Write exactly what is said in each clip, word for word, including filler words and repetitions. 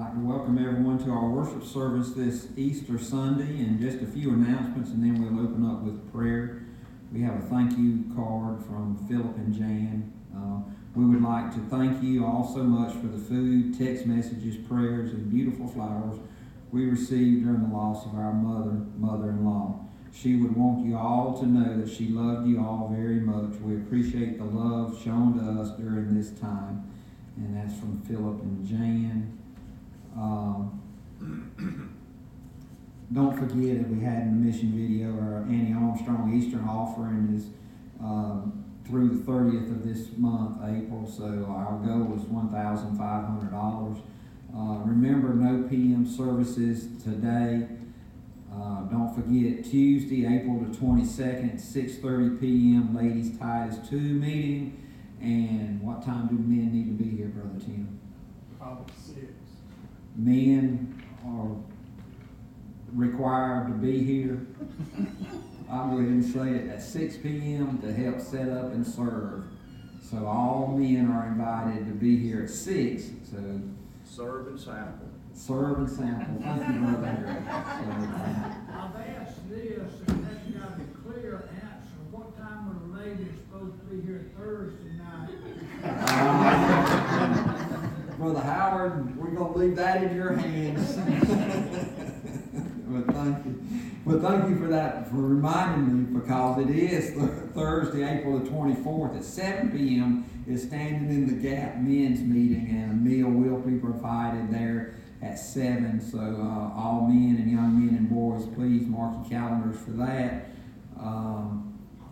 like to welcome everyone to our worship service this Easter Sunday, and just a few announcements, and then we'll open up with prayer. We have a thank you card from Philip and Jan. Uh, we would like to thank you all so much for the food, text messages, prayers, and beautiful flowers we received during the loss of our mother, mother-in-law. She would want you all to know that she loved you all very much. We appreciate the love shown to us during this time. And that's from Philip and Jan. Um, don't forget that we had in the mission video, our Annie Armstrong Eastern offering is um, through the thirtieth of this month, April. So our goal is one thousand five hundred dollars. Uh, remember, no P M services today. Uh, don't forget, Tuesday, April the twenty-second, six thirty p.m., Ladies Titus two meeting. And what time do men need to be here, Brother Tim? Probably six. Men are required to be here. I'll go ahead and say it at six p.m. to help set up and serve. So all men are invited to be here at six. So serve and sample. Serve and sample. Thank you, Brother Harry. I've asked this, and that's got to be clear answer. What time are the ladies supposed to be here Thursday night? Uh, Brother Howard, we're going to leave that in your hands. But thank you. But thank you for that, for reminding me, because it is th- Thursday, April the twenty-fourth at seven p.m. is Standing in the Gap men's meeting, and a meal will be provided there at seven. So uh, all men and young men and boys, please mark your calendars for that. Um,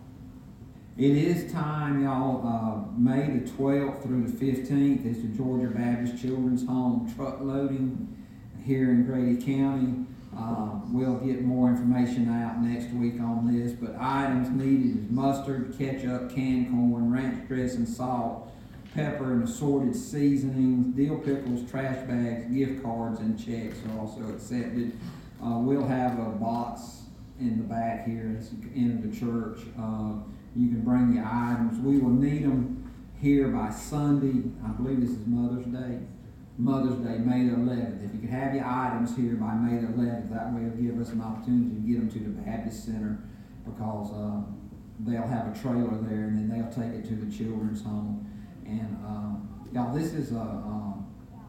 It is time, y'all. Uh, May the twelfth through the fifteenth is the Georgia Baptist Children's Home truck loading here in Grady County. Uh, we'll get more information out next week on this, but items needed is mustard, ketchup, canned corn, ranch dressing, salt, pepper, and assorted seasonings, dill pickles, trash bags, gift cards, and checks are also accepted. Uh, we'll have a box in the back here at the end of the church. Uh, You can bring your items. We will need them here by Sunday. I believe this is Mother's Day. Mother's Day, May the eleventh. If you could have your items here by May the eleventh, that way it'll give us an opportunity to get them to the Baptist Center, because uh, they'll have a trailer there, and then they'll take it to the children's home. And um, y'all, this is a um,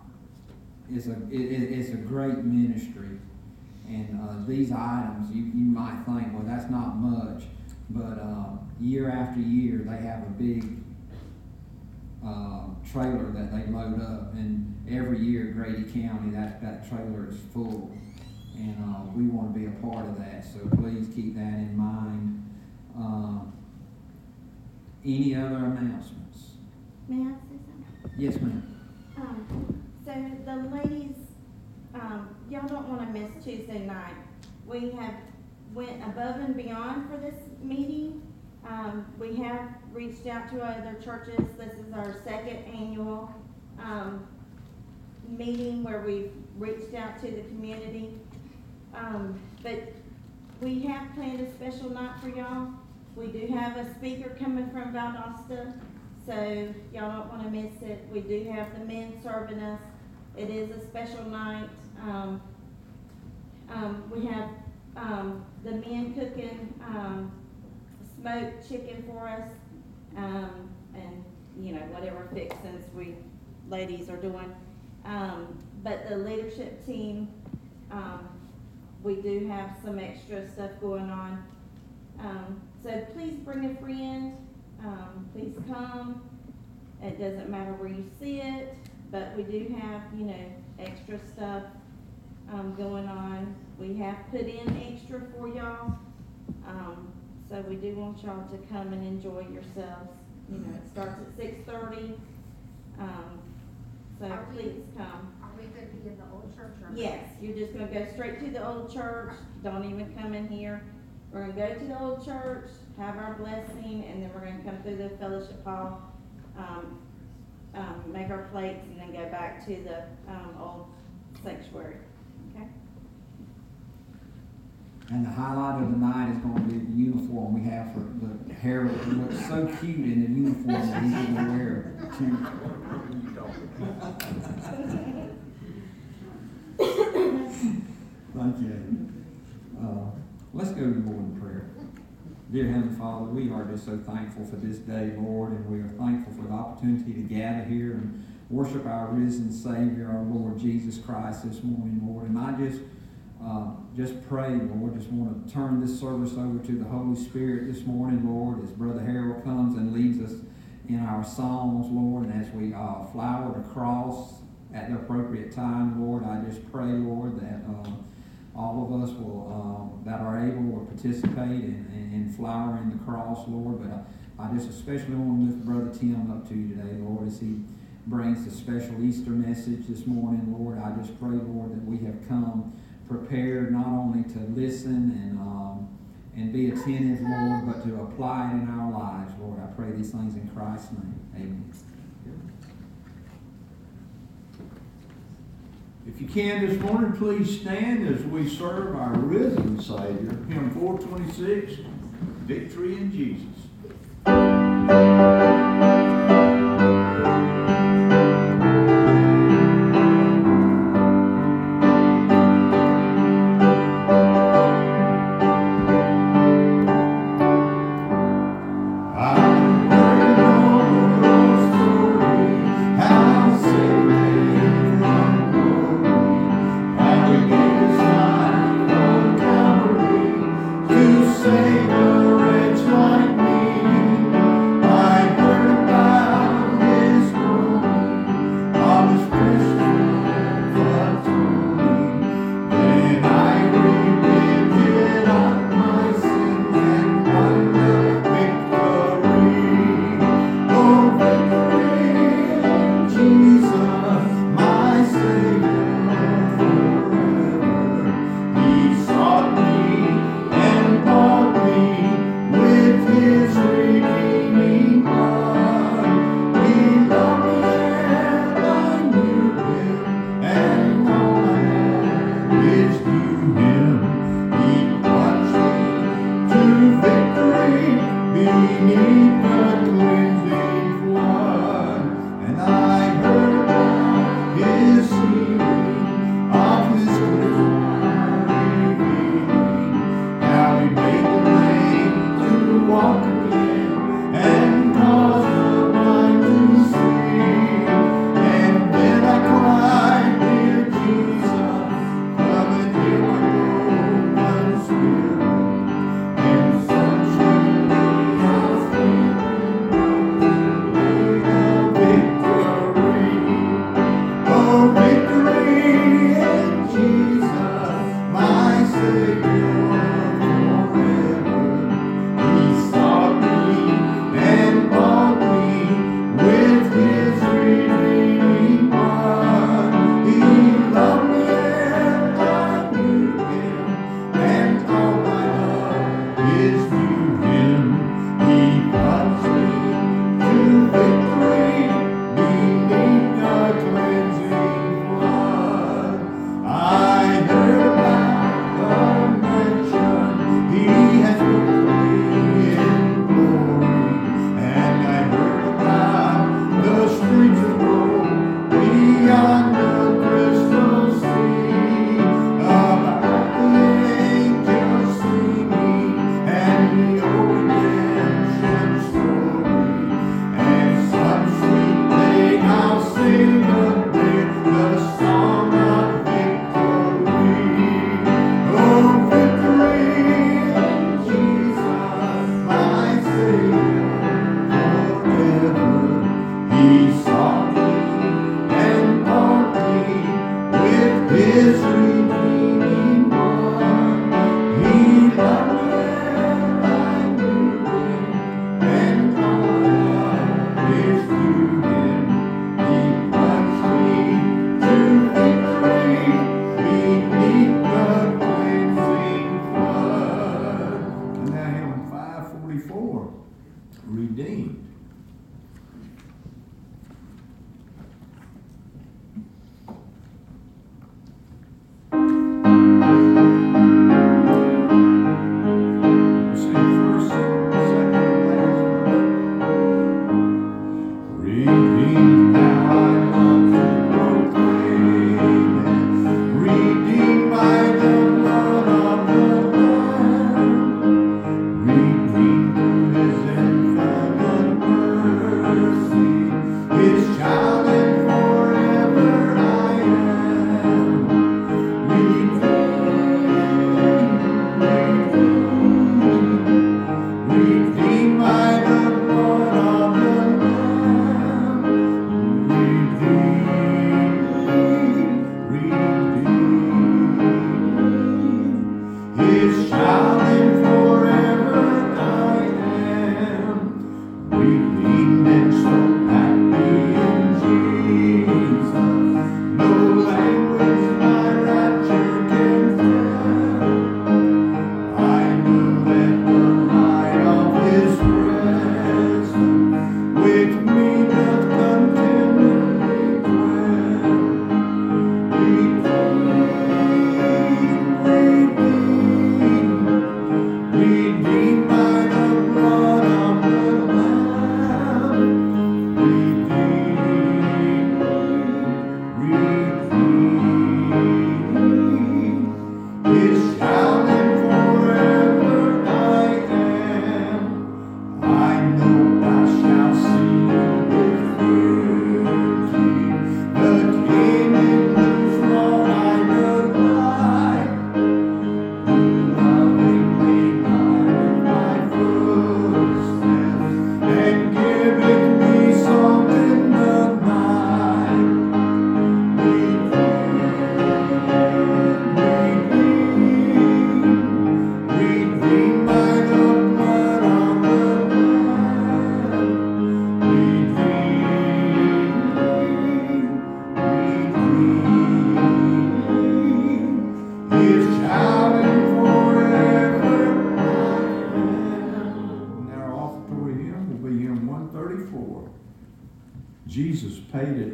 is a it, it's a great ministry. And uh, these items, you you might think, well, that's not much. But uh, year after year, they have a big uh, trailer that they load up, and every year, Grady County, that, that trailer is full, and uh, we want to be a part of that. So please keep that in mind. Uh, any other announcements? May I say something? Yes, ma'am. Um, so the ladies, um, y'all don't want to miss Tuesday night. We have went above and beyond for this meeting. Um, we have reached out to other churches. This is our second annual um, meeting where we've reached out to the community. Um, but we have planned a special night for y'all. We do have a speaker coming from Valdosta, so y'all don't want to miss it. We do have the men serving us. It is a special night. Um, um, we have Um, the men cooking um, smoked chicken for us, um, and you know, whatever fixings we ladies are doing. Um, but the leadership team, um, we do have some extra stuff going on. Um, so please bring a friend. Um, please come. It doesn't matter where you see it, but we do have, you know, extra stuff um, going on. We have put in extra for y'all, um, so we do want y'all to come and enjoy yourselves. You know, it starts at six thirty, um, so Are we- please come. Are we going to be in the old church or? Yes, you're just gonna go straight to the old church, don't even come in here. We're gonna go to the old church, have our blessing, and then we're gonna come through the fellowship hall, um, um, make our plates, and then go back to the, um, old sanctuary, okay? And the highlight of the night is going to be the uniform we have for the Harold. He looks so cute in the uniform that he's going to wear. Thank you. Uh, let's go to the Lord in prayer. Dear Heavenly Father, we are just so thankful for this day, Lord, and we are thankful for the opportunity to gather here and worship our risen Savior, our Lord Jesus Christ this morning, Lord. And I just uh, just pray, Lord, just want to turn this service over to the Holy Spirit this morning, Lord, as Brother Harold comes and leads us in our songs, Lord, and as we uh, flower the cross at the appropriate time, Lord, I just pray, Lord, that uh, all of us will, uh, that are able will participate in, in, in flowering the cross, Lord. But I, I just especially want to lift Brother Tim up to you today, Lord, as he brings the special Easter message this morning, Lord. I just pray, Lord, that we have come prepared not only to listen and um, and be attentive, Lord, but to apply it in our lives, Lord. I pray these things in Christ's name. Amen. If you can this morning, please stand as we serve our risen Savior. Hymn four twenty-six, Victory in Jesus. Save a wretch like me.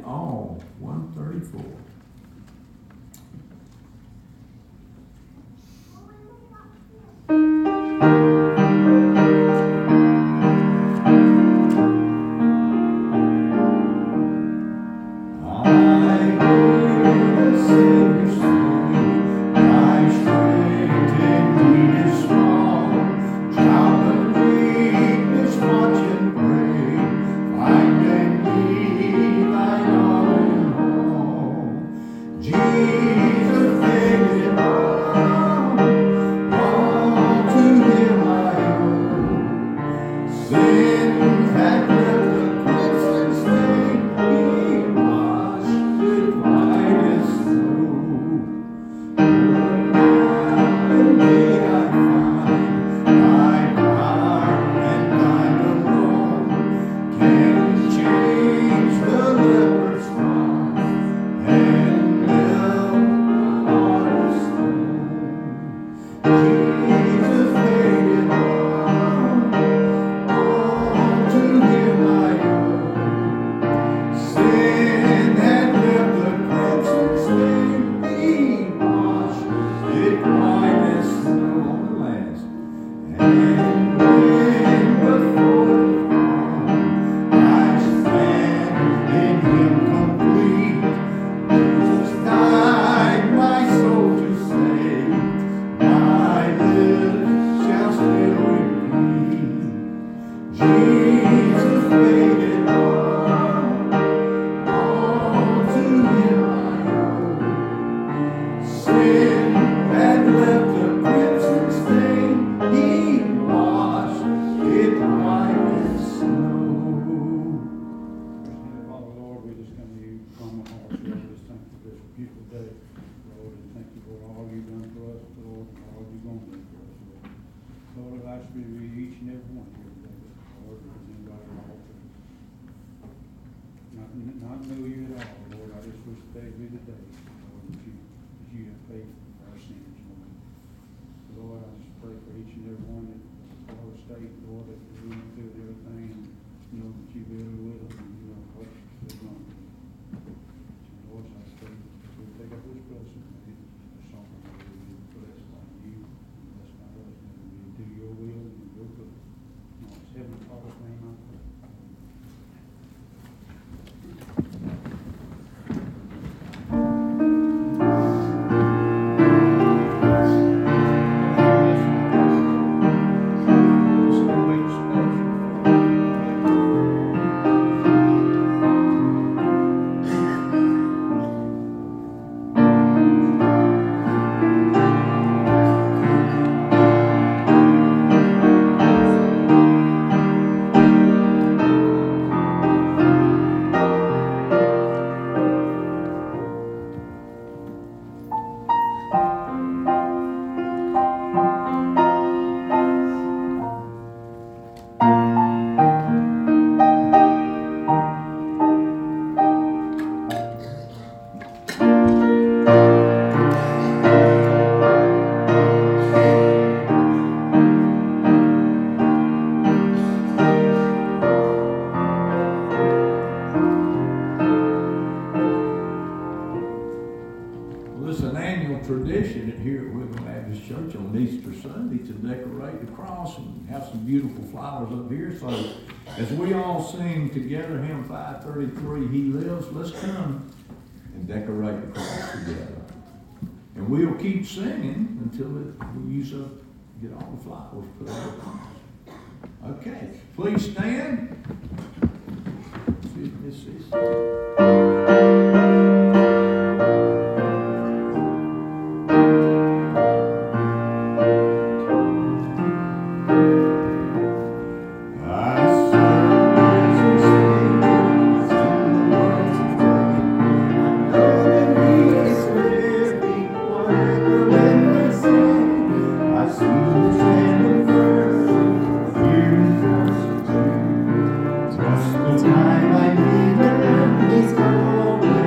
all, one thirty-four. Not know you at all, Lord, I just wish today would be the day, Lord, that you, that you have paid for our sins, Lord. Lord, I just pray for each and every one that Florida State, Lord, that they're going through everything, and you know that you will with them, and you know what they're going to do. So, Lord, I just pray that we take up this blessing, and it's a song that we will bless by you, and bless my husband, and we do your will and your good. In His heavenly Father's name, I pray. Tradition here at Whitman Baptist Church on Easter Sunday to decorate the cross and have some beautiful flowers up here. So as we all sing together hymn five thirty-three, He Lives, let's come and decorate the cross together. And we'll keep singing until it, we use up, get all the flowers put on the cross. Okay, please stand. See if this is. Time I need and He's gone.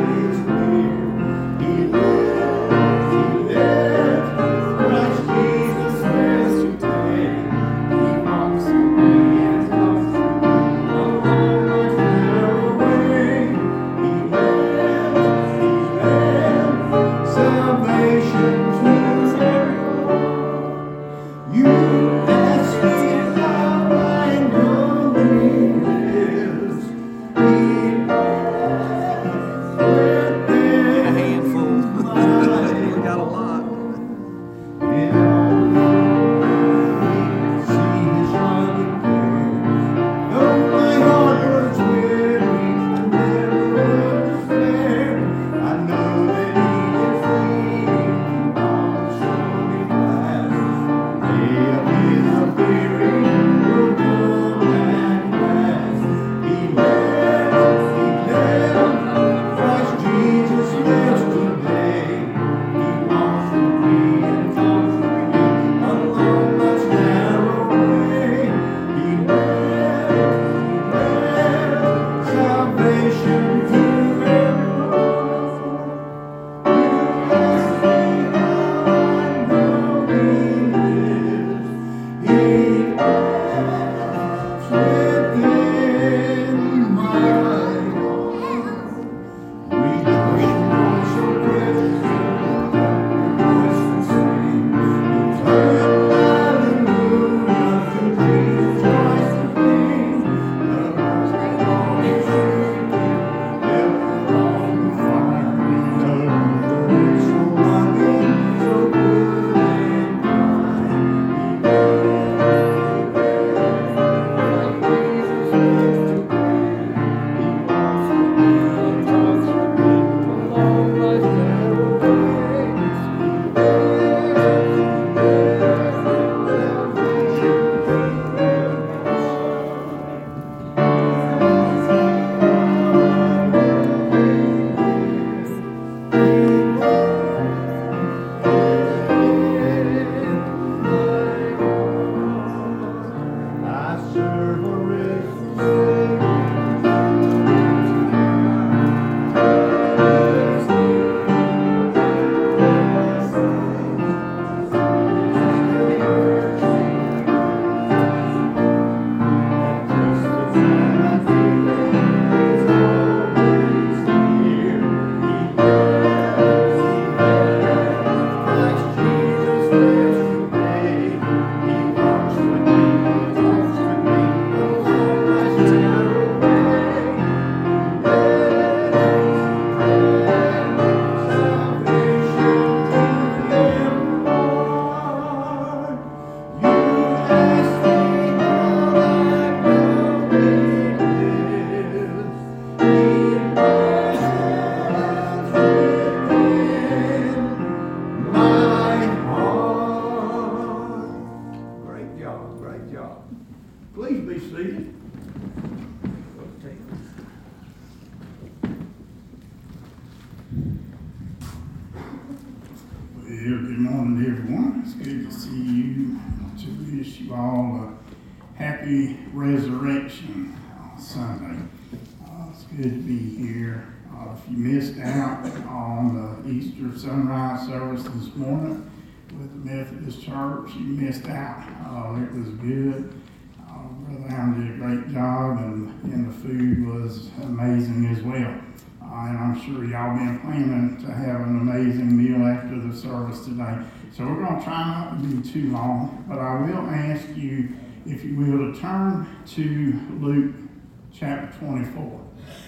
Well, good morning, everyone. It's good to see you. To wish you all a happy Resurrection Sunday. Uh, it's good to be here. Uh, if you missed out on the Easter sunrise service this morning with the Methodist Church, you missed out. Uh, it was good. Uh, Brother Allen did a great job, and, and the food was amazing as well. Uh, and I'm sure y'all been planning to have an amazing meal after the service today. So we're going to try not to be too long, but I will ask you, if you will, to turn to Luke chapter twenty-four.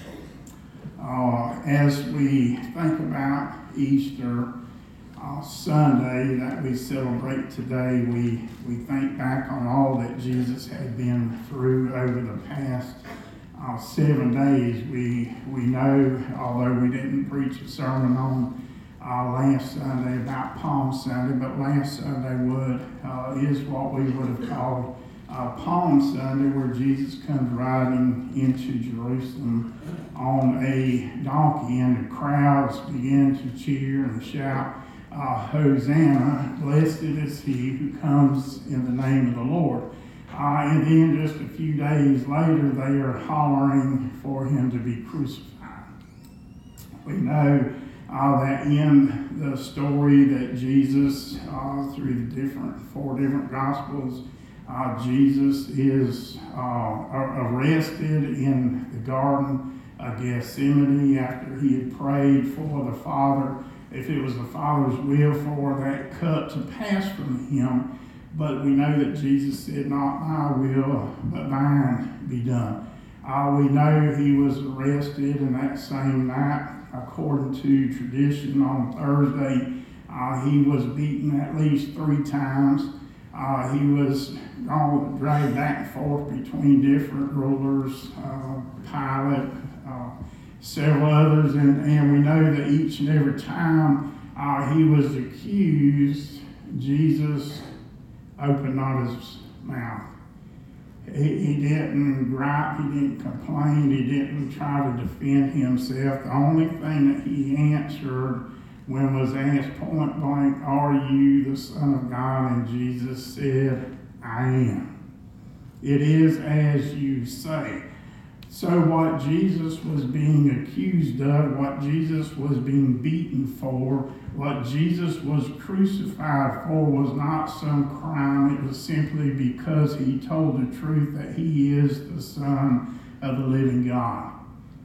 Uh, as we think about Easter uh, Sunday that we celebrate today, we, we think back on all that Jesus had been through over the past Uh, seven days. We we know, although we didn't preach a sermon on uh, last Sunday about Palm Sunday, but last Sunday would uh, is what we would have called uh, Palm Sunday, where Jesus comes riding into Jerusalem on a donkey, and the crowds begin to cheer and shout, uh, Hosanna, blessed is he who comes in the name of the Lord. Uh, and then just a few days later, they are hollering for him to be crucified. We know uh, that in the story that Jesus, uh, through the different four different Gospels, uh, Jesus is uh, arrested in the Garden of Gethsemane after he had prayed for the Father, if it was the Father's will, for that cup to pass from him. But we know that Jesus said, not my will, but thine be done. Uh, we know he was arrested, and that same night, according to tradition, on Thursday, uh, he was beaten at least three times. Uh, he was all dragged back and forth between different rulers, uh, Pilate, uh, several others, and, and we know that each and every time uh, he was accused, Jesus opened not his mouth. He, he didn't gripe, he didn't complain, he didn't try to defend himself. The only thing that he answered when was asked point blank, are you the Son of God? And Jesus said, I am. It is as you say. So what Jesus was being accused of, what Jesus was being beaten for, what Jesus was crucified for was not some crime. It was simply because he told the truth that he is the Son of the living God.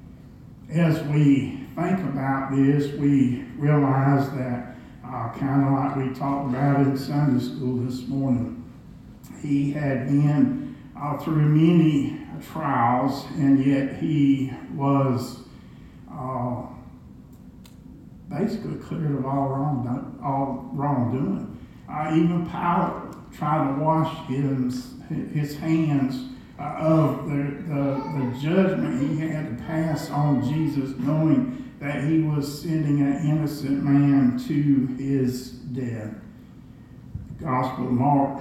As we think about this, we realize that, uh, kind of like we talked about in Sunday school this morning, he had been uh, through many trials, and yet he was uh, basically cleared of all wrong, all wrongdoing. Uh, even Pilate tried to wash his, his hands uh, of the, the, the judgment he had to pass on Jesus, knowing that he was sending an innocent man to his death. The Gospel of Mark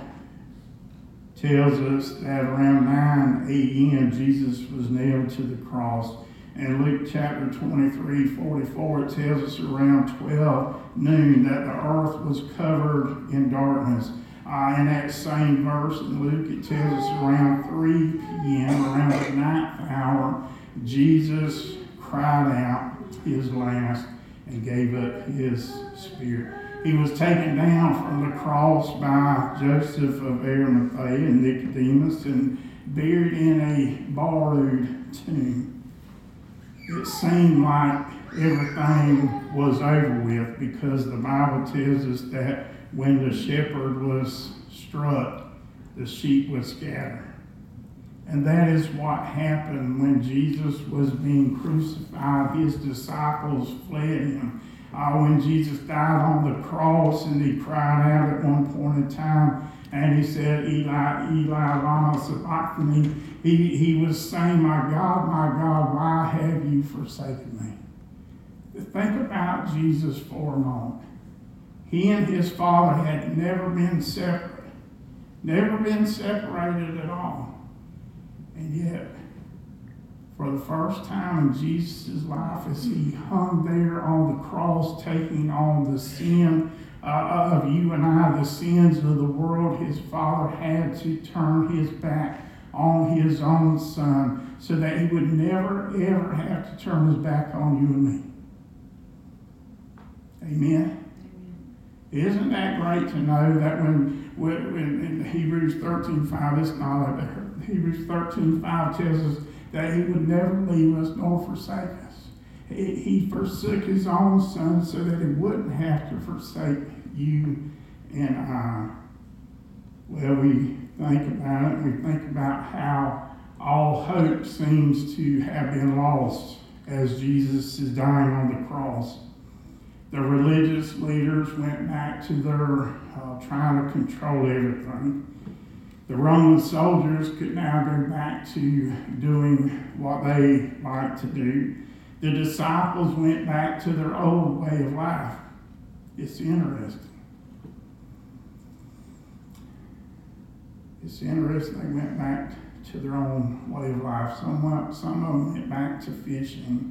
tells us that around nine a.m. Jesus was nailed to the cross. And Luke chapter twenty-three, forty-four, it tells us around twelve noon that the earth was covered in darkness. Uh, in that same verse in Luke, it tells us around three p.m., around the ninth hour, Jesus cried out his last and gave up his spirit. He was taken down from the cross by Joseph of Arimathea and Nicodemus and buried in a borrowed tomb. It seemed like everything was over with, because the Bible tells us that when the shepherd was struck, the sheep would scatter. And that is what happened when Jesus was being crucified. His disciples fled him. Uh, when Jesus died on the cross, and he cried out at one point in time, and he said, Eli, Eli, lama sabachthani. He, he was saying, my God, my God, why have you forsaken me? Think about Jesus for a moment. He and his Father had never been separate, never been separated at all. And yet, for the first time in Jesus' life, as he hung there on the cross, taking on the sin uh, of you and I, the sins of the world, his Father had to turn his back on his own Son so that he would never, ever have to turn his back on you and me. Amen? Isn't that great to know that when, when in Hebrews thirteen five, it's not up there. Hebrews thirteen five tells us that he would never leave us nor forsake us. He, he forsook his own Son so that he wouldn't have to forsake you and I. Well, we think about it, we think about how all hope seems to have been lost as Jesus is dying on the cross. The religious leaders went back to their uh, trying to control everything. The Roman soldiers could now go back to doing what they liked to do. The disciples went back to their old way of life. It's interesting. It's interesting they went back to their own way of life. Some, some of them went back to fishing.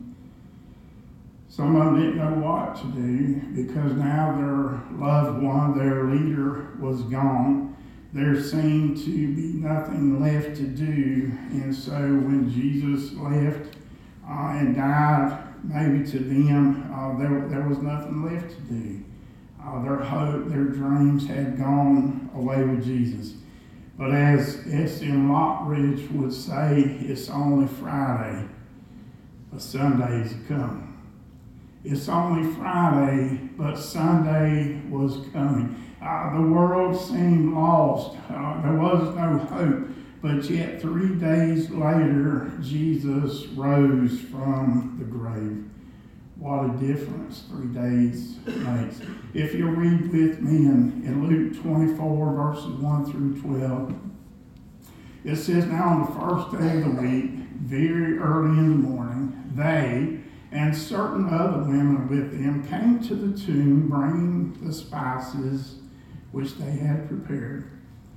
Some of them didn't know what to do because now their loved one, their leader, was gone. There seemed to be nothing left to do. And so when Jesus left uh, and died, maybe to them, uh, there, there was nothing left to do. Uh, their hope, their dreams had gone away with Jesus. But as S M Lockridge would say, it's only Friday, but Sunday's coming. It's only Friday, but Sunday was coming. Uh, the world seemed lost. Uh, there was no hope. But yet three days later, Jesus rose from the grave. What a difference three days makes. If you read with me in, in Luke twenty-four, verses one through twelve, it says, now on the first day of the week, very early in the morning, they and certain other women with them came to the tomb, bringing the spices which they had prepared.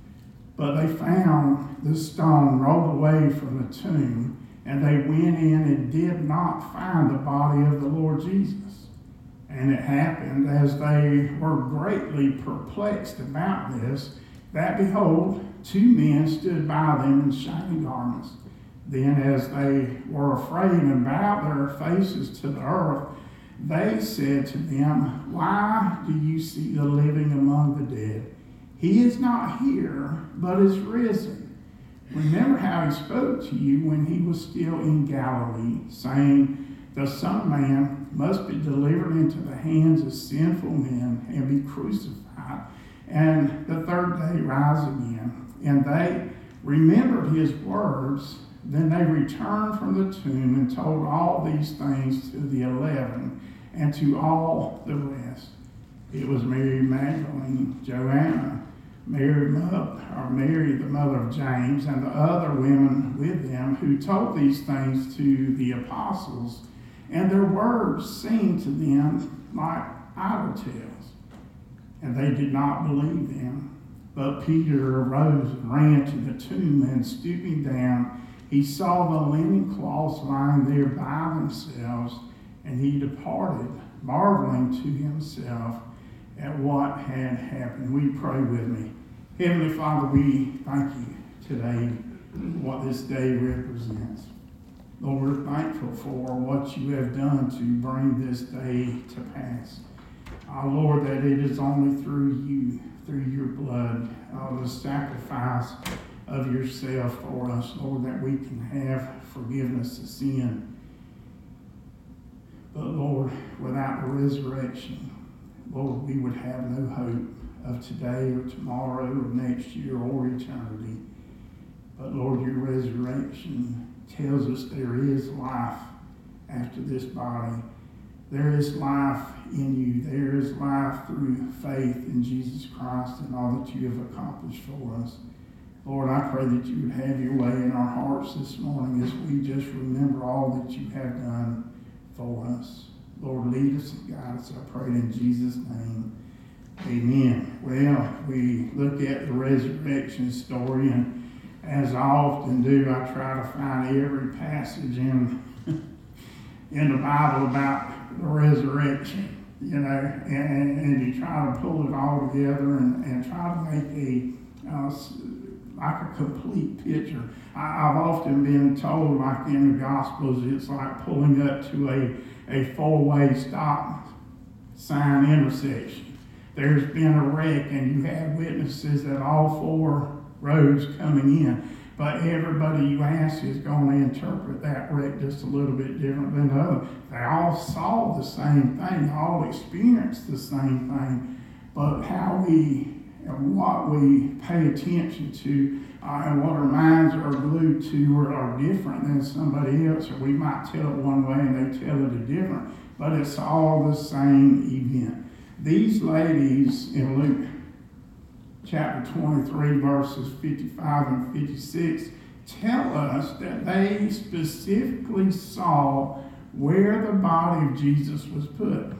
But they found the stone rolled away from the tomb, and they went in and did not find the body of the Lord Jesus. And it happened, as they were greatly perplexed about this, that behold, two men stood by them in shining garments. Then as they were afraid and bowed their faces to the earth, they said to them, why do you seek the living among the dead? He is not here, but is risen. Remember how he spoke to you when he was still in Galilee, saying, the Son of Man must be delivered into the hands of sinful men and be crucified, and the third day rise again. And they remembered his words. Then they returned from the tomb and told all these things to the eleven and to all the rest. It was Mary Magdalene, Joanna, Mary, or Mary, the mother of James, and the other women with them who told these things to the apostles. And their words seemed to them like idle tales, and they did not believe them. But Peter arose and ran to the tomb, and stooping down, he saw the linen cloths lying there by themselves, and he departed, marveling to himself at what had happened. We pray with me. Heavenly Father, we thank you today for what this day represents. Lord, we're thankful for what you have done to bring this day to pass. Uh, Lord, that it is only through you, through your blood, uh, the sacrifice of yourself for us, Lord, that we can have forgiveness of sin. But Lord, without the resurrection, Lord, we would have no hope of today or tomorrow or next year or eternity. But Lord, your resurrection tells us there is life after this body. There is life in you. There is life through faith in Jesus Christ and all that you have accomplished for us. Lord, I pray that you would have your way in our hearts this morning as we just remember all that you have done for us. Lord, lead us and guide us, I pray in Jesus' name. Amen. Well, we look at the resurrection story, and as I often do, I try to find every passage in, in the Bible about the resurrection. you know, and, and you try to pull it all together and, and try to make a, uh, like a complete picture. I, I've often been told, like in the Gospels, it's like pulling up to a, a four-way stop sign intersection. There's been a wreck and you have witnesses at all four roads coming in. But everybody you ask is going to interpret that wreck just a little bit different than the other. They all saw the same thing, they all experienced the same thing, but how we and what we pay attention to uh, and what our minds are glued to are, are different than somebody else, or we might tell it one way and they tell it a different, but it's all the same event. These ladies in Luke chapter twenty-three, verses fifty-five and fifty-six, tell us that they specifically saw where the body of Jesus was put.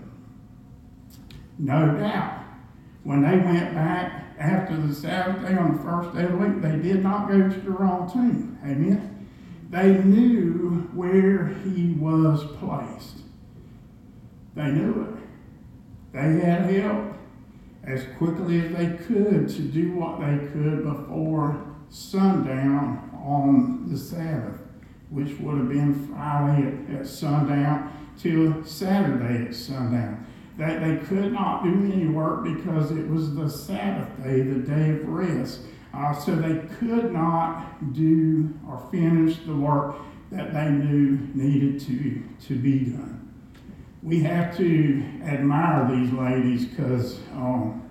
No doubt, when they went back after the Sabbath day on the first day of the week, they did not go to the wrong tomb. Amen? They knew where he was placed. They knew it. They had help as quickly as they could to do what they could before sundown on the Sabbath, which would have been Friday at, at sundown till Saturday at sundown. They, they could not do any work because it was the Sabbath day, the day of rest. Uh, so they could not do or finish the work that they knew needed to, to be done. We have to admire these ladies because um,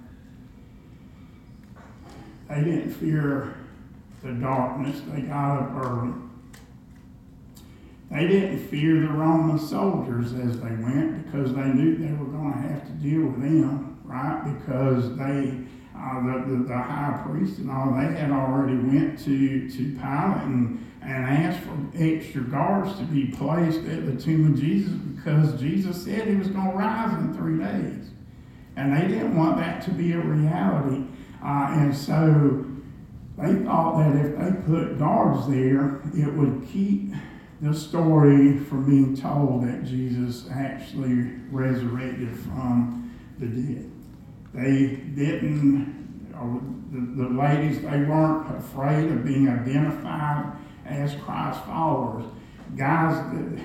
they didn't fear the darkness. They got up early. They didn't fear the Roman soldiers as they went because they knew they were going to have to deal with them, right? Because they, uh, the, the, the high priest and all, they had already went to, to Pilate and, and asked for extra guards to be placed at the tomb of Jesus because Jesus said he was going to rise in three days. And they didn't want that to be a reality. Uh, and so they thought that if they put guards there, it would keep the story from being told that Jesus actually resurrected from the dead. They didn't, or the, the ladies, they weren't afraid of being identified as Christ followers. Guys, that,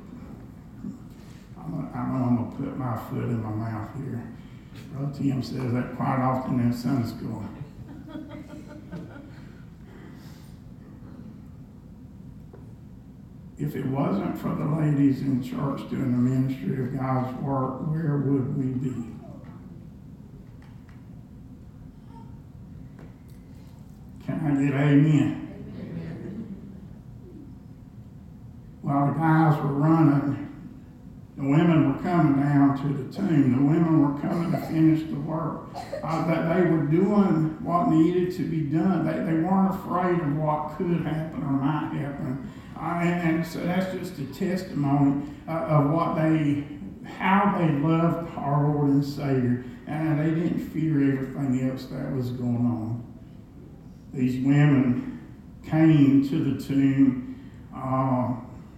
I'm, I know I'm going to put my foot in my mouth here. Brother Tim says that quite often in Sunday school. If it wasn't for the ladies in church doing the ministry of God's work, where would we be? Can I get amen? Amen. While the guys were running, the women were coming down to the tomb. The women were coming to finish the work. Uh, that they were doing what needed to be done. They, they weren't afraid of what could happen or might happen. Uh, and, and so that's just a testimony uh, of what they, how they loved our Lord and Savior. And they didn't fear everything else that was going on. These women came to the tomb uh,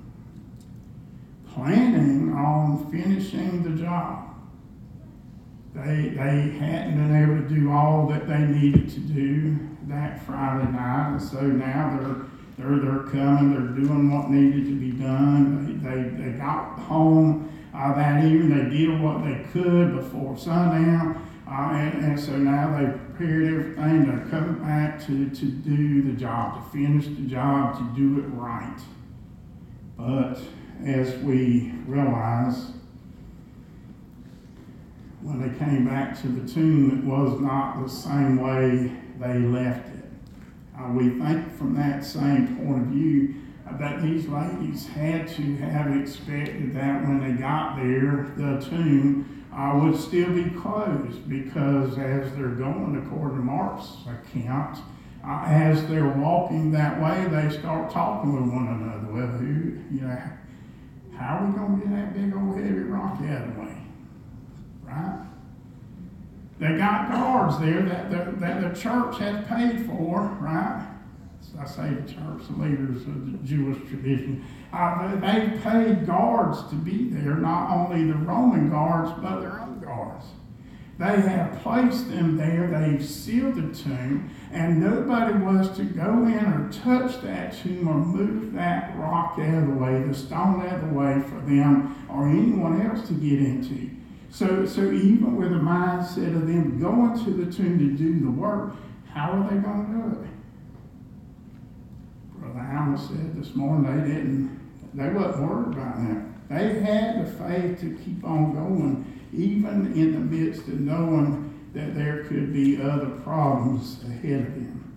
planning on finishing the job. They, they hadn't been able to do all that they needed to do that Friday night, and so now they're they're they're coming. They're doing what needed to be done. They they, they got home uh, that evening. They did what they could before sundown, uh, and, and so now they prepared everything. They're coming back to to do the job, to finish the job, to do it right. But as we realize, when they came back to the tomb, it was not the same way they left it. Uh, we think from that same point of view uh, that these ladies had to have expected that when they got there, the tomb uh, would still be closed, because as they're going, according to Mark's account, uh, as they're walking that way, they start talking with one another. Well, who, you know, how are we going to get that big old heavy rock out of the way? Right? They got guards there that the, that the church has paid for, right? So I say the church, the leaders of the Jewish tradition. Uh, they paid guards to be there, not only the Roman guards, but their own was. They have placed them there, they've sealed the tomb, and nobody was to go in or touch that tomb or move that rock out of the way, the stone out of the way for them or anyone else to get into. So, so even with the mindset of them going to the tomb to do the work, how are they going to do it? Brother Alma said this morning they didn't, they wasn't worried about that. They had the faith to keep on going, even in the midst of knowing that there could be other problems ahead of them.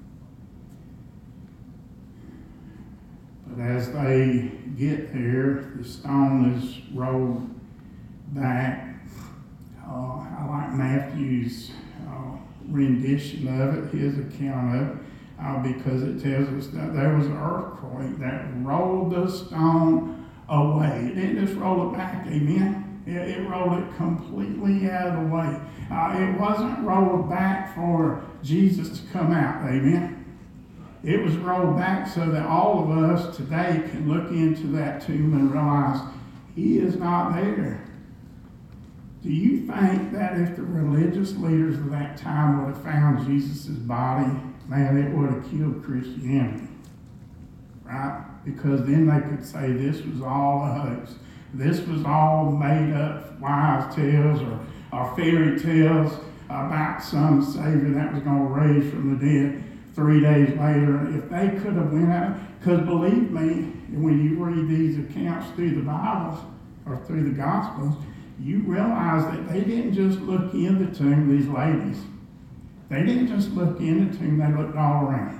But as they get there, the stone is rolled back. Uh, I like Matthew's uh, rendition of it, his account of it, uh, because it tells us that there was an earthquake that rolled the stone away. It didn't just roll it back, amen? It, it rolled it completely out of the way. Uh, it wasn't rolled back for Jesus to come out, amen? It was rolled back so that all of us today can look into that tomb and realize he is not there. Do you think that if the religious leaders of that time would have found Jesus' body, man, it would have killed Christianity? Right? Because then they could say this was all a hoax. This was all made up wise tales or, or fairy tales about some Savior that was going to raise from the dead three days later. If they could have went out, because believe me, when you read these accounts through the Bible or through the Gospels, you realize that they didn't just look in the tomb, these ladies. They didn't just look in the tomb, they looked all around.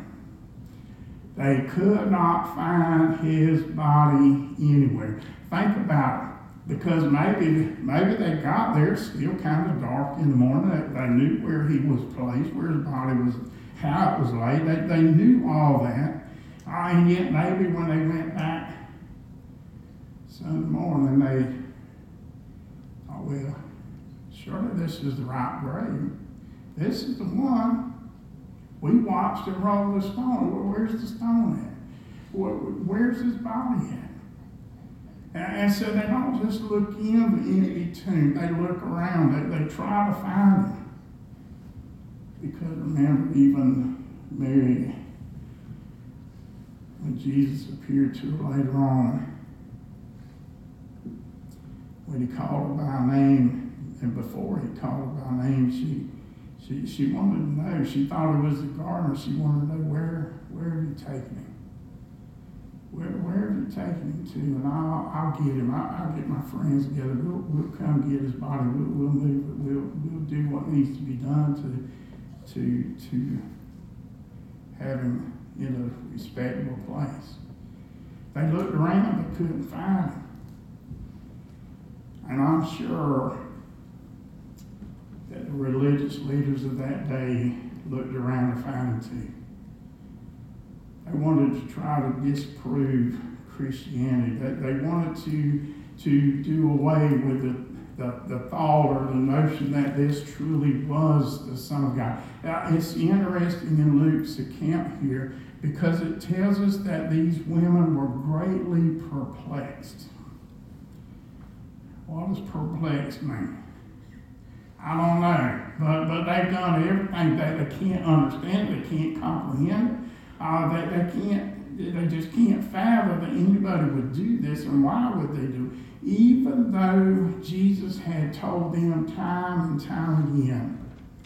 They could not find his body anywhere. Think about it, because maybe maybe they got there still kind of dark in the morning. They, they knew where he was placed, where his body was, how it was laid. They, they knew all that. Uh, and yet maybe when they went back Sunday morning, they thought, well, surely this is the right grave. This is the one. We watched him roll the stone. Well, where's the stone at? Where, where's his body at? And, and so they don't just look in the empty tomb. They look around. They, they try to find him. Because remember, even Mary, when Jesus appeared to her later on, when he called her by name, and before he called her by name, she She, she wanted to know. She thought it was the gardener. She wanted to know where where have you taken him? Where where have you taken him to? And I'll I'll get him. I'll, I'll get my friends together. We'll we'll come get his body. We'll we'll move it. We'll we'll do what needs to be done to to to have him in a respectable place. They looked around. They couldn't find him. And I'm sure that the religious leaders of that day looked around to find him too. They wanted to try to disprove Christianity. They, they wanted to, to do away with the, the, the thought or the notion that this truly was the Son of God. Now, it's interesting in Luke's account here because it tells us that these women were greatly perplexed. What does perplexed mean? I don't know, but but they've done everything that they can't understand, they can't comprehend, uh, that they, they can't, they just can't fathom that anybody would do this, and why would they do it? Even though Jesus had told them time and time again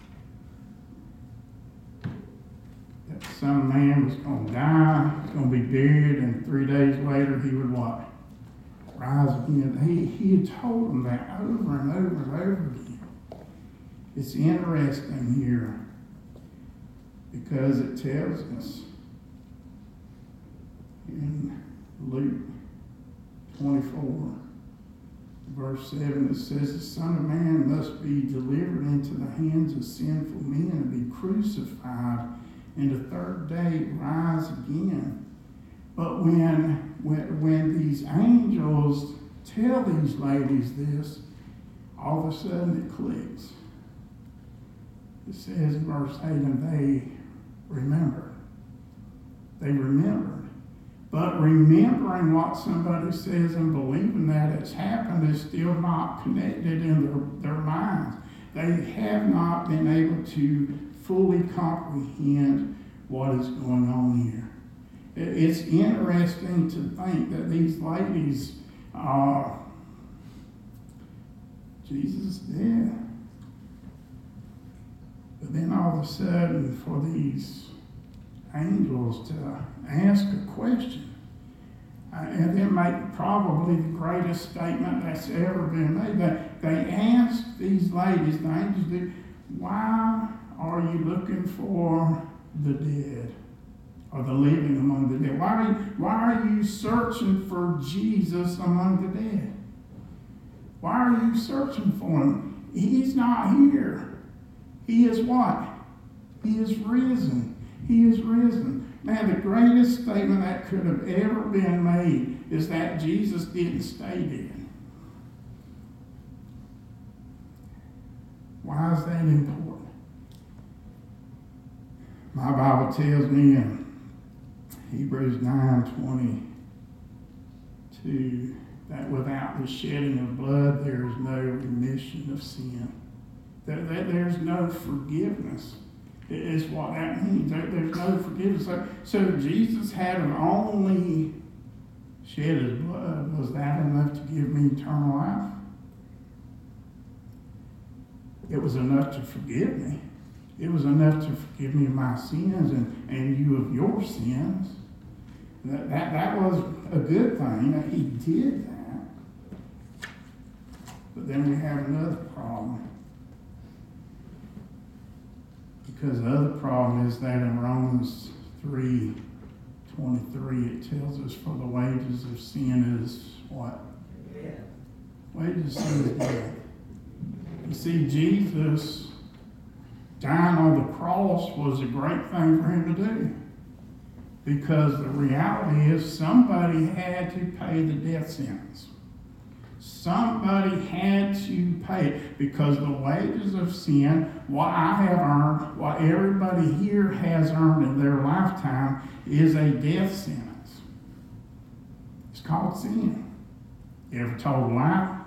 that the Son of Man was going to die, was going to be buried, and three days later he would what? Rise again. He, he had told them that over and over and over again. It's interesting here because it tells us in Luke twenty-four, verse seven, it says, the Son of Man must be delivered into the hands of sinful men and be crucified, and the third day rise again. But when, when, when these angels tell these ladies this, all of a sudden it clicks. It says in verse eight, and they remembered. They remembered. But remembering what somebody says and believing that it's happened is still not connected in their, their minds. they have not been able to fully comprehend what is going on here. It- It's interesting to think that these ladies, uh, Jesus is dead. But then all of a sudden, for these angels to ask a question, uh, and then make probably the greatest statement that's ever been made. They, they asked these ladies, the angels did, why are you looking for the dead or the living among the dead? Why are you, why are you searching for Jesus among the dead? Why are you searching for him? He's not here. He is what? He is risen. He is risen. Man, the greatest statement that could have ever been made is that Jesus didn't stay dead. Why is that important? My Bible tells me in Hebrews nine twenty-two that without the shedding of blood there is no remission of sin. That, that there's no forgiveness. Is what that means. There, there's no forgiveness. So, so Jesus had an only shed his blood. Was that enough to give me eternal life? It was enough to forgive me. It was enough to forgive me of my sins and, and you of your sins. That, that, that was a good thing that he did that. But then we have another problem. Because the other problem is that in Romans three twenty-three, it tells us for the wages of sin is what? Yeah. Wages of sin is death. You see, Jesus dying on the cross was a great thing for him to do. Because the reality is somebody had to pay the death sentence. Somebody had to pay it, because the wages of sin, what I have earned, what everybody here has earned in their lifetime, is a death sentence. It's called sin. You ever told a lie?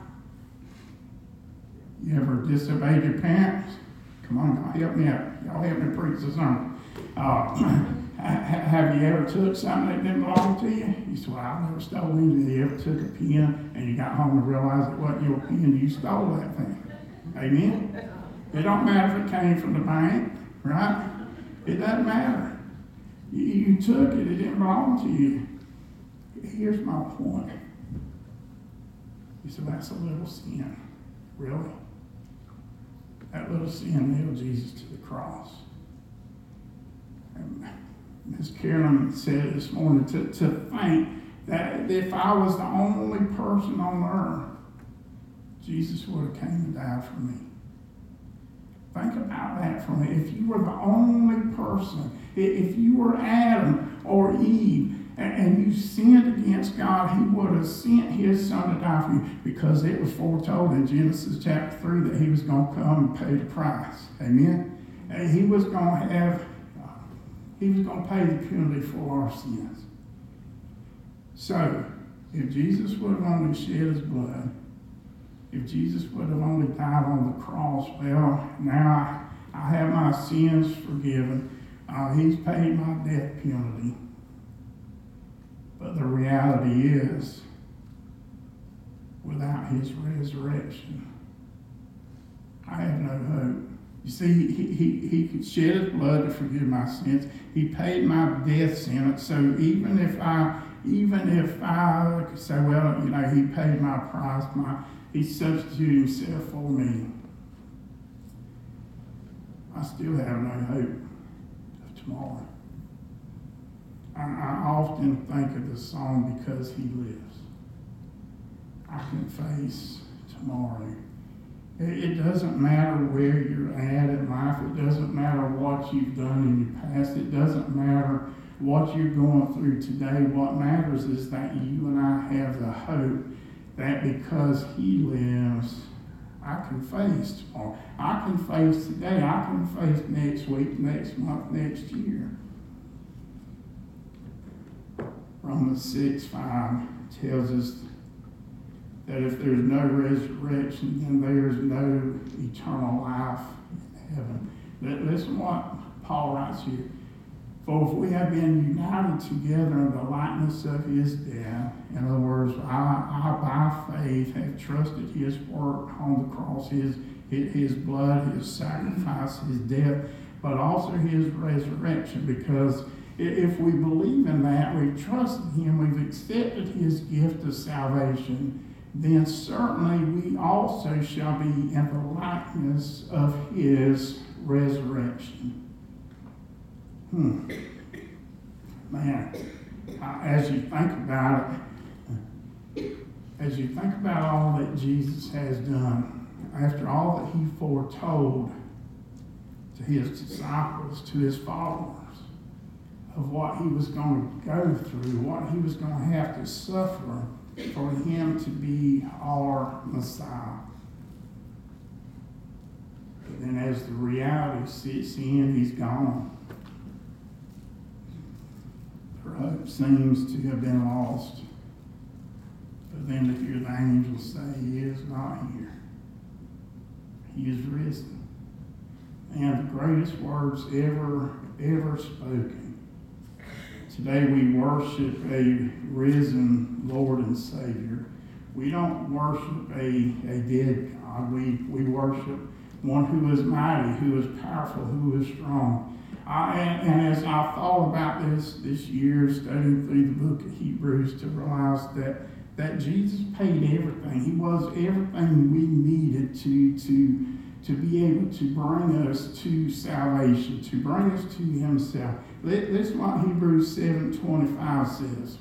You ever disobeyed your parents? Come on, y'all help me out. Y'all help me preach this sermon. Uh, Have you ever took something that didn't belong to you? You said, well, I've never stolen anything. You ever took a pen and you got home and realized it wasn't your pen, you stole that thing. Amen? It don't matter if it came from the bank, right? It doesn't matter. You, you took it, it didn't belong to you. Here's my point. You said, that's a little sin. Really? That little sin nailed Jesus to the cross. And Miz Carolyn said it this morning, to, to think that if I was the only person on earth, Jesus would have came and died for me. Think about that for me. If you were the only person, if you were Adam or Eve, and, and you sinned against God, he would have sent his son to die for you, because it was foretold in Genesis chapter three that he was going to come and pay the price. Amen? And he was going to have He was going to pay the penalty for our sins. So, if Jesus would have only shed his blood, if Jesus would have only died on the cross, well, now I, I have my sins forgiven. Uh, he's paid my death penalty. But the reality is, without his resurrection, I have no hope. You see, he, he, he could shed his blood to forgive my sins. He paid my death sentence. So even if I, even if I could say, well, you know, he paid my price, my, he substituted himself for me, I still have no hope of tomorrow. I, I often think of the song, Because He Lives. I can face tomorrow. It doesn't matter where you're at in life. It doesn't matter what you've done in your past. It doesn't matter what you're going through today. What matters is that you and I have the hope that because he lives, I can face tomorrow. I can face today. I can face next week, next month, next year. Romans six five tells us that if there's no resurrection, then there's no eternal life in heaven. Listen what Paul writes here. For if we have been united together in the likeness of his death, in other words, I, I by faith have trusted his work on the cross, his, his blood, his sacrifice, his death, but also his resurrection, because if we believe in that, we've trusted him, we've accepted his gift of salvation, then certainly we also shall be in the likeness of his resurrection. Hmm. Man, uh, as you think about it, as you think about all that Jesus has done, after all that he foretold to his disciples, to his followers, of what he was going to go through, what he was going to have to suffer for him to be our Messiah. But then as the reality sits in, he's gone. Her hope seems to have been lost. But then to hear the angels say he is not here. He is risen. And the greatest words ever, ever spoken. Today we worship a risen Lord and Savior. We don't worship a, a dead God. We, we worship one who is mighty, who is powerful, who is strong. I, and, and as I thought about this this year, studying through the book of Hebrews, to realize that, that Jesus paid everything. He was everything we needed to, to, to be able to bring us to salvation, to bring us to himself. Listen what Hebrews seven twenty-five says.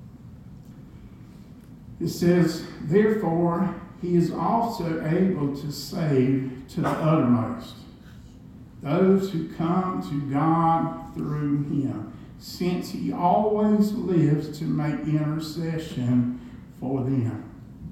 It says, therefore, he is also able to save to the uttermost those who come to God through him, since he always lives to make intercession for them.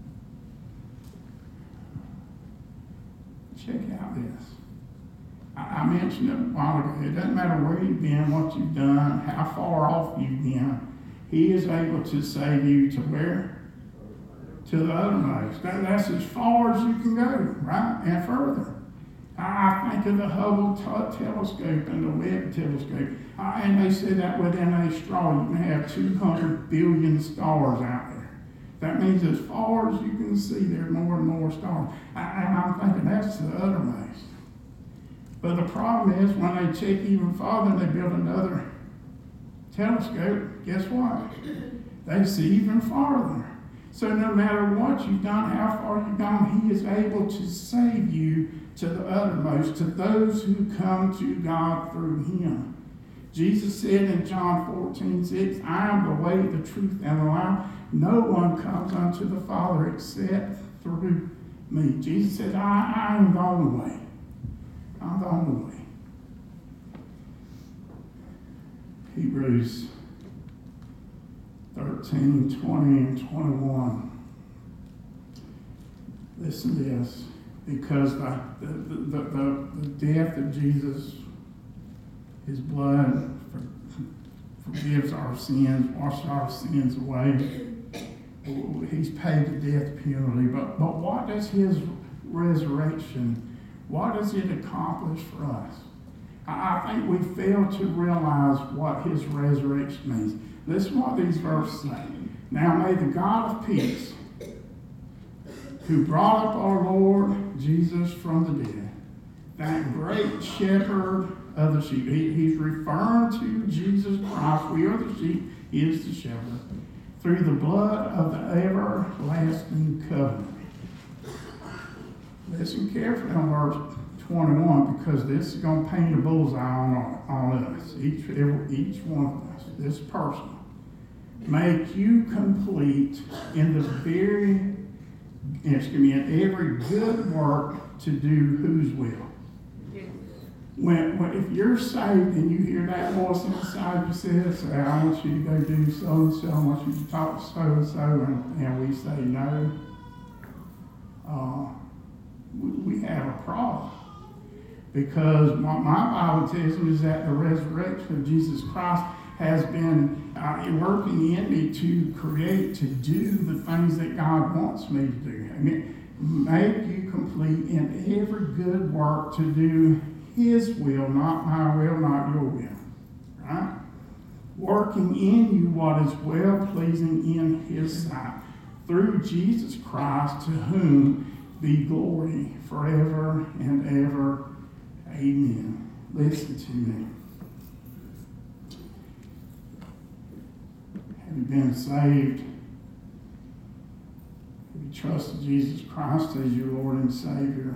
Check out this. I mentioned it a while ago. It doesn't matter where you've been, what you've done, how far off you've been. He is able to save you to where? To the uttermost. That, that's as far as you can go, right? And further. I think of the Hubble t- telescope and the Webb telescope. Uh, and they say that within a straw you can have two hundred billion stars out there. That means as far as you can see, there's more and more stars. I, and I'm thinking that's to the uttermost. But the problem is, when they check even farther and they build another telescope, guess what? They see even farther. So no matter what you've done, how far you've gone, he is able to save you to the uttermost, to those who come to God through him. Jesus said in John fourteen six, I am the way, the truth, and the life. No one comes unto the Father except through me. Jesus said, I, I am the only way. I'm the only way. Hebrews thirteen, twenty, and twenty-one. Listen to this. Because the, the, the, the, the death of Jesus, his blood for, forgives our sins, washes our sins away. He's paid the death penalty. But, but what does his resurrection, what does it accomplish for us? I, I think we fail to realize what his resurrection means. Listen to what these verses say. Now may the God of peace, who brought up our Lord Jesus from the dead, that great shepherd of the sheep. He, he's referring to Jesus Christ. We are the sheep. He is the shepherd. Through the blood of the everlasting covenant. Listen carefully on verse twenty-one, because this is going to paint a bullseye on, on us, each, every, each one of us, this person. Make you complete in the very excuse me, in every good work to do whose will. When, when if you're saved and you hear that voice inside you says, say, I want you to go do so and so, I want you to talk to so and so, and, and we say no, uh, we, we have a problem. Because what my Bible tells me is that the resurrection of Jesus Christ has been uh, working in me to create, to do the things that God wants me to do. I mean, make you complete in every good work to do His will, not my will, not your will. Right? Working in you what is well-pleasing in His sight, through Jesus Christ, to whom be glory forever and ever. Amen. Listen to me. Have you been saved? Have you trusted Jesus Christ as your Lord and Savior?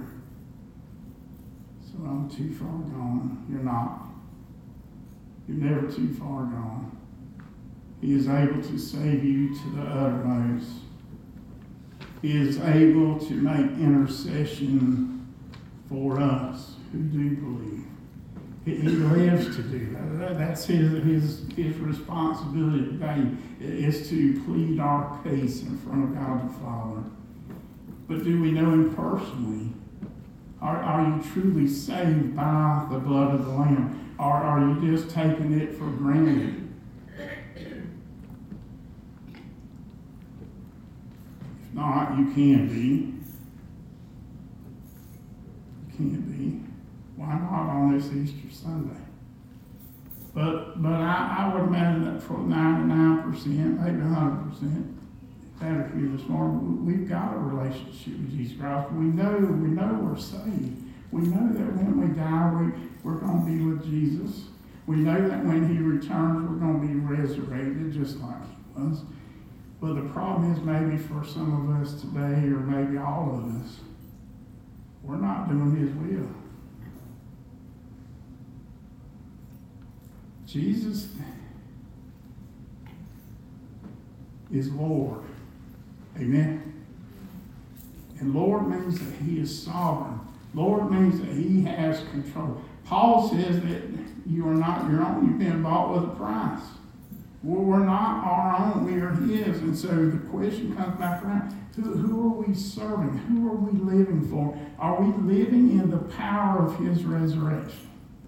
So I'm too far gone. You're not. You're never too far gone. He is able to save you to the uttermost. He is able to make intercession for us who do believe. He, he lives to do that. That's his, his, his responsibility today, is to plead our case in front of God the Father. But do we know Him personally? Are, are you truly saved by the blood of the Lamb? Or are you just taking it for granted? If not, you can be. You can be. Why not on this Easter Sunday? But but I, I would imagine that for ninety-nine percent, maybe one hundred percent, that are here this morning, we've got a relationship with Jesus Christ. We know, we know we're saved. We know that when we die, we, we're going to be with Jesus. We know that when He returns, we're going to be resurrected just like He was. But the problem is, maybe for some of us today, or maybe all of us, we're not doing His will. Jesus is Lord. Amen. And Lord means that He is sovereign. Lord means that He has control. Paul says that you are not your own. You've been bought with a price. Well, we're not our own. We are His. And so the question comes back around. Who, who are we serving? Who are we living for? Are we living in the power of His resurrection?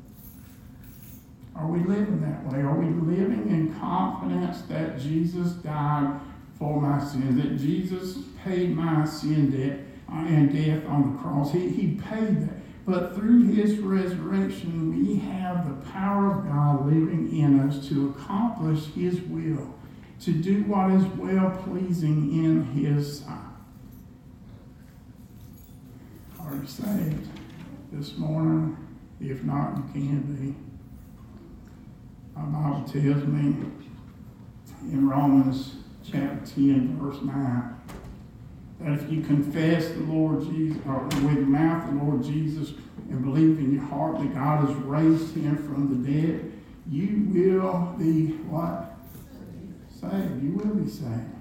Are we living that way? Are we living in confidence that Jesus died for my sins, that Jesus paid my sin debt and death on the cross? He, he paid that. But through His resurrection, we have the power of God living in us to accomplish His will, to do what is well-pleasing in His sight. Are you saved this morning? If not, you can be. My Bible tells me in Romans chapter ten, verse nine, that if you confess the Lord Jesus, or with your mouth the Lord Jesus, and believe in your heart that God has raised Him from the dead, you will be what? Saved. You will be saved.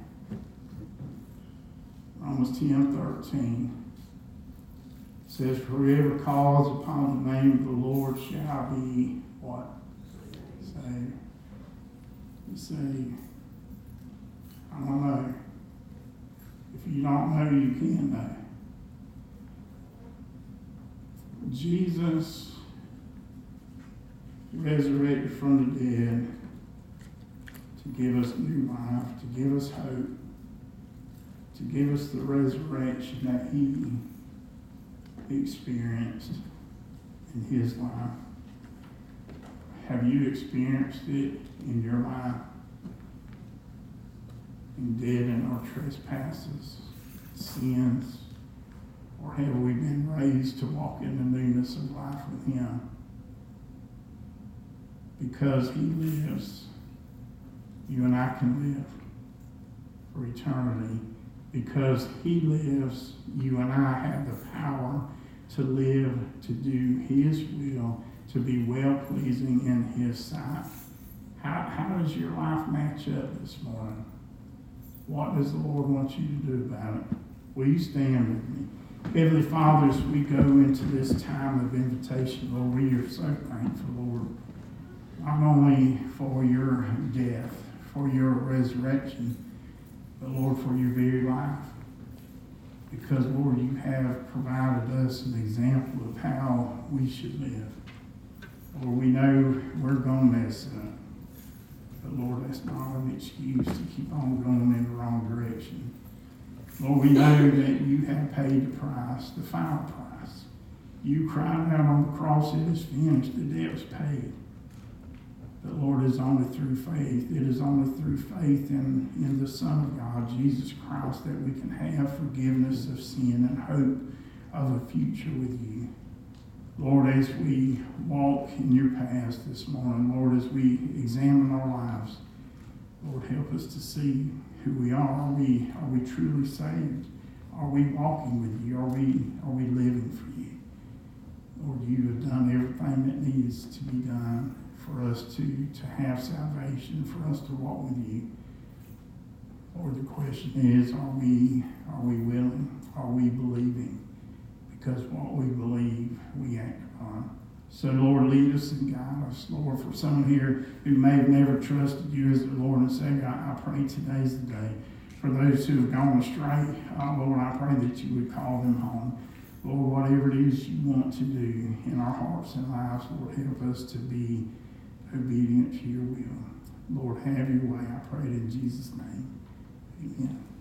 Romans ten, thirteen says, "For whoever calls upon the name of the Lord shall be what? Saved." You say, I don't know. If you don't know, you can know. Jesus resurrected from the dead to give us new life, to give us hope, to give us the resurrection that He experienced in His life. Have you experienced it in your life? And dead in our trespasses, sins, or have we been raised to walk in the newness of life with Him? Because He lives, you and I can live for eternity. Because He lives, you and I have the power to live, to do His will, to be well-pleasing in His sight. How, how does your life match up this morning? What does the Lord want you to do about it? Will you stand with me? Heavenly Father, as we go into this time of invitation, Lord, we are so thankful, Lord, not only for your death, for your resurrection, but Lord, for your very life. Because, Lord, you have provided us an example of how we should live. Lord, we know we're going to mess up. But Lord, that's not an excuse to keep on going in the wrong direction. Lord, we know that you have paid the price, the final price. You cried out on the cross, it is finished, the debt was paid. But Lord, it is only through faith, it is only through faith in, in the Son of God, Jesus Christ, that we can have forgiveness of sin and hope of a future with you. Lord, as we walk in your paths this morning, Lord, as we examine our lives, Lord, help us to see who we are. Are we, are we truly saved? Are we walking with you? Are we, are we living for you? Lord, you have done everything that needs to be done for us to, to have salvation, for us to walk with you. Lord, the question is, are we, are we willing? Are we believing? Because what we believe, we act upon. So, Lord, lead us and guide us. Lord, for someone here who may have never trusted you as their Lord and Savior, I, I pray today's the day. For those who have gone astray, oh, Lord, I pray that you would call them home. Lord, whatever it is you want to do in our hearts and lives, Lord, help us to be obedient to your will. Lord, have your way. I pray it in Jesus' name. Amen.